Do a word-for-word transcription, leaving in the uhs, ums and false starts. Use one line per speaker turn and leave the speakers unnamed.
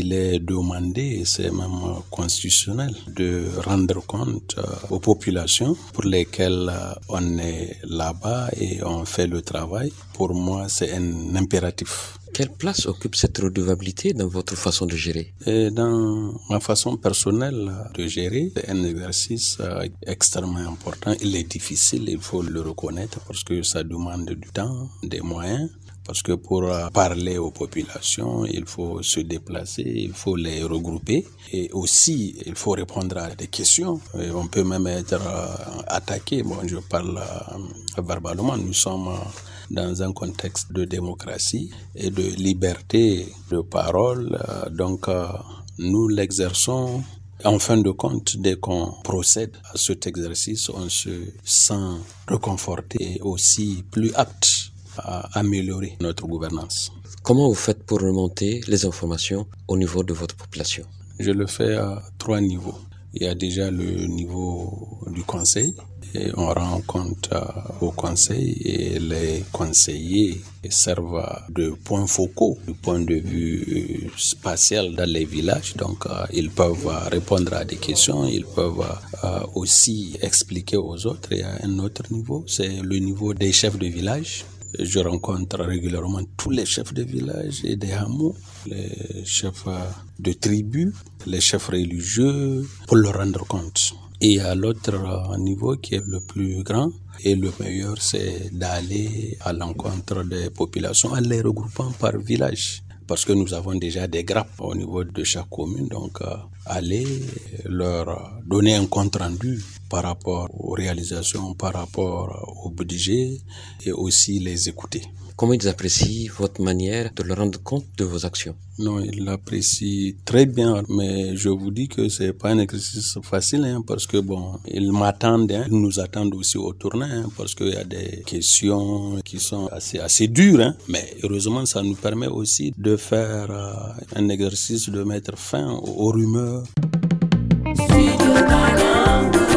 il est demandé, c'est même constitutionnel, de rendre compte aux populations pour lesquelles on est là-bas et on fait le travail. Pour moi, c'est un impératif.
Quelle place occupe cette redevabilité dans votre façon de gérer?
Et dans ma façon personnelle de gérer, c'est un exercice extrêmement important. Il est difficile, il faut le reconnaître, parce que ça demande du temps, des moyens. Parce que pour parler aux populations, il faut se déplacer, il faut les regrouper. Et aussi, il faut répondre à des questions. Et on peut même être attaqué. Bon, je parle verbalement. Nous sommes dans un contexte de démocratie et de liberté de parole. Donc, nous l'exerçons. En fin de compte, dès qu'on procède à cet exercice, on se sent réconforté et aussi plus apte à améliorer notre gouvernance.
Comment vous faites pour remonter les informations au niveau de votre population?
Je le fais à trois niveaux. Il y a déjà le niveau du conseil. Et on rend compte au conseil et les conseillers servent de points focaux du point de vue spatial dans les villages. Donc, euh, ils peuvent répondre à des questions, ils peuvent euh, aussi expliquer aux autres. Il y a un autre niveau, c'est le niveau des chefs de village. Je rencontre régulièrement tous les chefs de village et des hameaux, les chefs de tribus, les chefs religieux, pour leur rendre compte. Et à l'autre niveau qui est le plus grand et le meilleur, c'est d'aller à l'encontre des populations en les regroupant par village. Parce que nous avons déjà des grappes au niveau de chaque commune, donc euh, aller leur donner un compte rendu par rapport aux réalisations, par rapport au budget et aussi les écouter.
Comment ils apprécient votre manière de leur rendre compte de vos actions?
Non, ils l'apprécient très bien, mais je vous dis que c'est pas un exercice facile, hein, parce que bon, ils m'attendent, hein, ils nous attendent aussi au tournant, hein, parce qu'il y a des questions qui sont assez, assez dures, hein, mais heureusement, ça nous permet aussi de faire euh, un exercice de mettre fin aux, aux rumeurs.